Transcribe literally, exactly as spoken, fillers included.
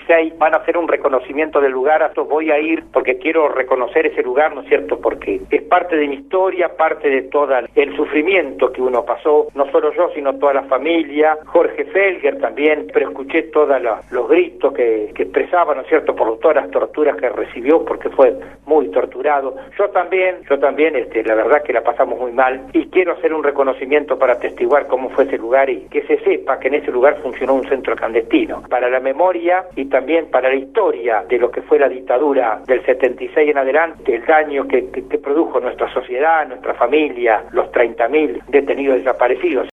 veintiséis van a hacer un reconocimiento del lugar. A esto voy a ir porque quiero reconocer ese lugar, ¿no es cierto? Porque es parte de mi historia, parte de todo el sufrimiento que uno pasó, no solo yo, sino toda la familia. Jorge Felger también, pero escuché todos los gritos que, que expresaba, ¿no es cierto?, por todas las torturas que recibió, porque fue muy torturado. Yo también, yo también, este, la verdad que la pasamos muy mal, y quiero hacer un reconocimiento para atestiguar cómo fue ese lugar y que se sepa que en ese lugar funcionó un centro clandestino, para la memoria y también para la historia de lo que fue la dictadura del setenta y seis en adelante, el daño que, que, que produjo nuestra sociedad, nuestra familia, los treinta mil detenidos desaparecidos.